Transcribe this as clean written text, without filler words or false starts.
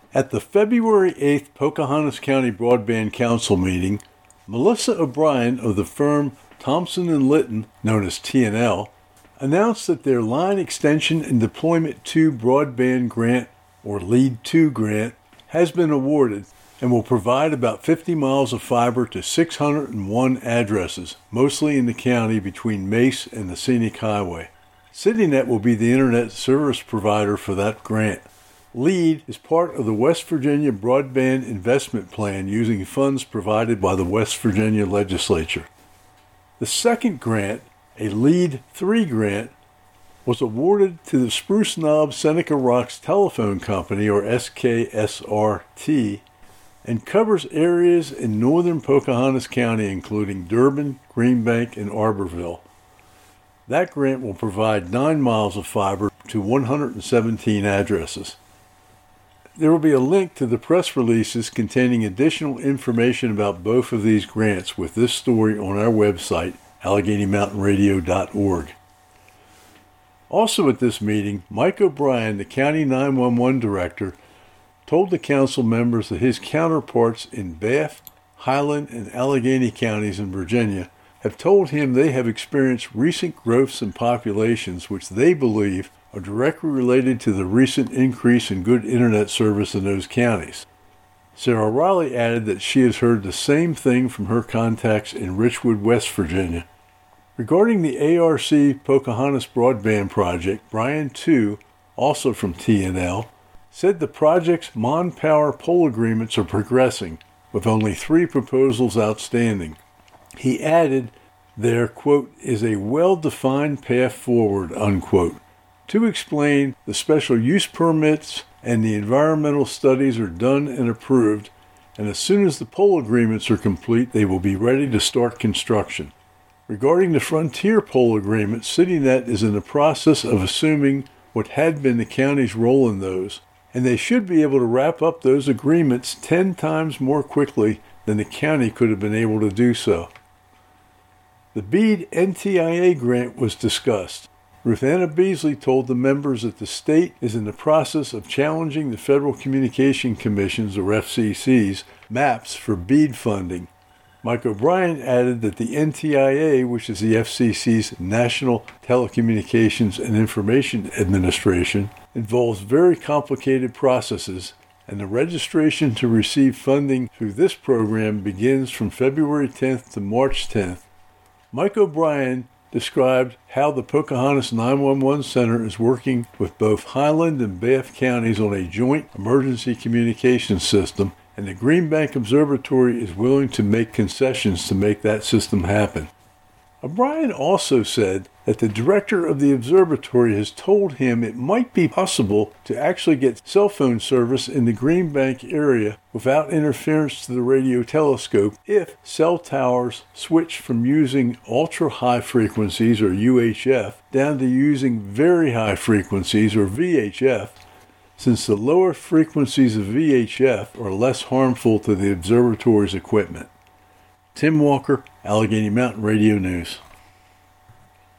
At the February 8th Pocahontas County Broadband Council meeting, Melissa O'Brien of the firm Thompson & Litton, known as T&L, announced that their Line Extension and Deployment 2 Broadband Grant, or LEAD 2 grant, has been awarded and will provide about 50 miles of fiber to 601 addresses, mostly in the county between Mace and the Scenic Highway. CityNet will be the internet service provider for that grant. LEAD is part of the West Virginia Broadband Investment Plan using funds provided by the West Virginia Legislature. The second grant, a LEAD 3 grant, was awarded to the Spruce Knob Seneca Rocks Telephone Company, or SKSRT, and covers areas in northern Pocahontas County, including Durbin, Greenbank, and Arborville. That grant will provide 9 miles of fiber to 117 addresses. There will be a link to the press releases containing additional information about both of these grants with this story on our website, AlleghenyMountainRadio.org. Also at this meeting, Mike O'Brien, the County 911 Director, told the council members that his counterparts in Bath, Highland, and Allegheny counties in Virginia have told him they have experienced recent growths in populations which they believe are directly related to the recent increase in good internet service in those counties. Sarah Riley added that she has heard the same thing from her contacts in Richwood, West Virginia. Regarding the ARC Pocahontas Broadband Project, Brian Tu, also from T&L, said the project's Mon Power pole agreements are progressing, with only 3 proposals outstanding. He added there, quote, is a well-defined path forward, unquote. To explain, the special use permits and the environmental studies are done and approved, and as soon as the pole agreements are complete, they will be ready to start construction. Regarding the Frontier pole agreement, CityNet is in the process of assuming what had been the county's role in those, and they should be able to wrap up those agreements 10 times more quickly than the county could have been able to do so. The BEAD NTIA grant was discussed. Ruth Anna Beasley told the members that the state is in the process of challenging the Federal Communication Commission's, or FCC's, maps for BEAD funding. Mike O'Brien added that the NTIA, which is the FCC's National Telecommunications and Information Administration, involves very complicated processes, and the registration to receive funding through this program begins from February 10th to March 10th. Mike O'Brien described how the Pocahontas 911 Center is working with both Highland and Bath counties on a joint emergency communications system, and the Greenbank Observatory is willing to make concessions to make that system happen. O'Brien also said that the director of the observatory has told him it might be possible to actually get cell phone service in the Greenbank area without interference to the radio telescope if cell towers switch from using ultra-high frequencies, or UHF, down to using very high frequencies, or VHF, since the lower frequencies of VHF are less harmful to the observatory's equipment. Tim Walker, Allegheny Mountain Radio News.